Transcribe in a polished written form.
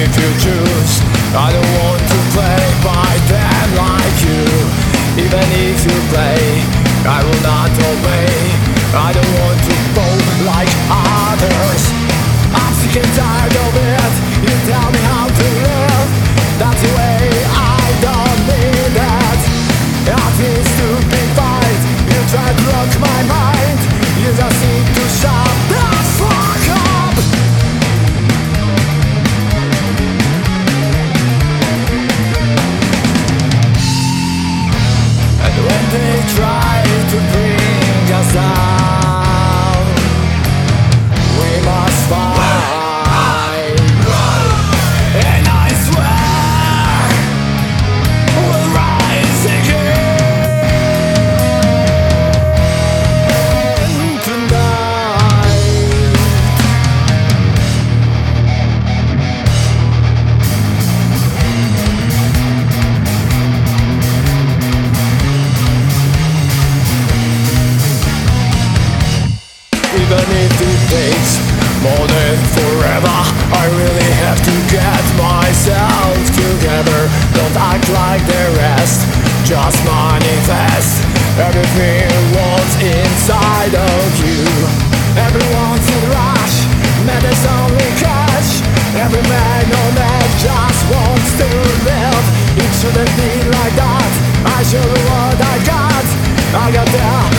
if you choose. I don't want to play by them like you. Even if you play, I will not obey. I don't want to go like others. I'm sick and tired of it. You tell me how to live. That's the way, I don't need that. After a stupid fight, you try to rock my mind. You just need to shut the fuck up. And when they try to bring us down, we must fight. And I swear we'll rise again tonight. Even if it takes more than forever, I really have to get myself together. Don't act like the rest, just manifest everything what's inside of you. Everyone's in rush, man there's only cash. Every man on earth just wants to live. It shouldn't be like that. I show you what I got the